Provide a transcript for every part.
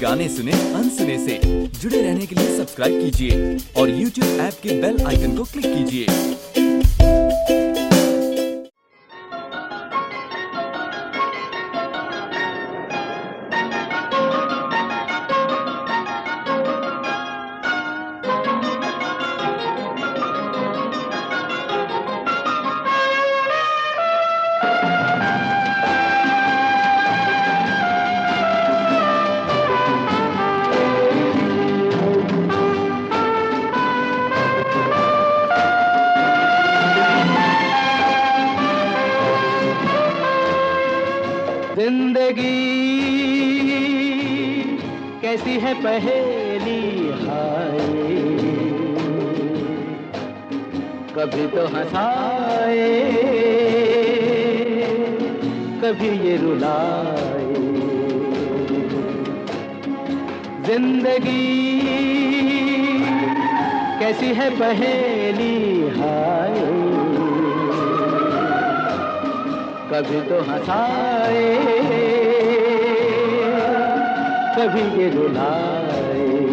गाने सुने अनसुने से। जुड़े रहने के लिए सब्सक्राइब कीजिए और YouTube ऐप के बेल आइकन को क्लिक कीजिए। जिंदगी कैसी है पहेली हाय, कभी तो हंसाए कभी ये रुलाए। जिंदगी कैसी है पहेली हाय, कभी तो हंसाए कभी ये रुलाए।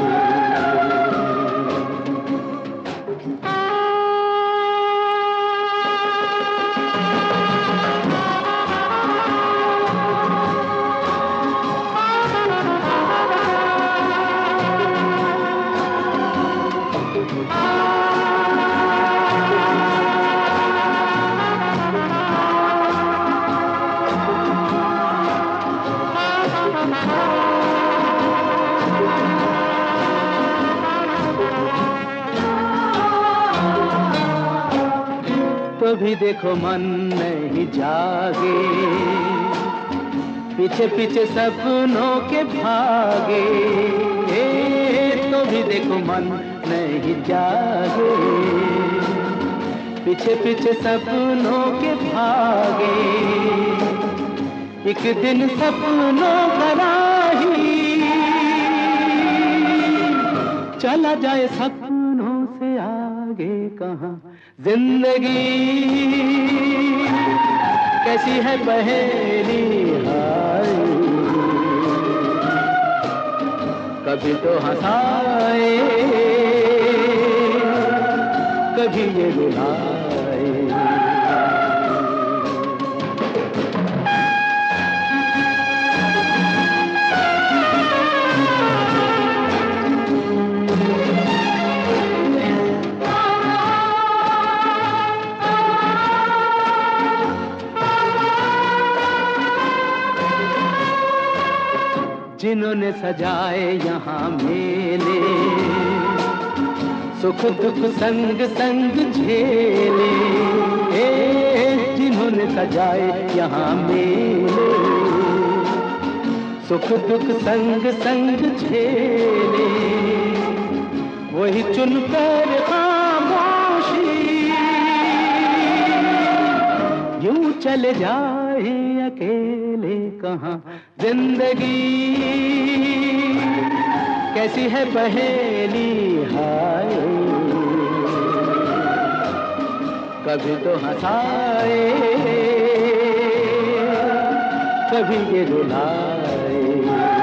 तो भी देखो मन नहीं जागे, पीछे पीछे सपनों के भागे। तो भी देखो मन नहीं जागे, पीछे पीछे सपनों के भागे। एक दिन सपनों का राही चला जाए सपनों से आगे कहाँ। जिंदगी कैसी है पहेली हाय, कभी तो हंसाए कभी ये रुलाए। जिन्होंने सजाए यहाँ मेले, सुख दुख संग संग झेले। जिन्होंने सजाए यहाँ मेले, सुख दुख संग संग झेले। वही चुनकर खामोशी यूं चले जाए अकेले कहाँ। जिंदगी कैसी है पहेली हाय, कभी तो हंसाए कभी ये रुलाए।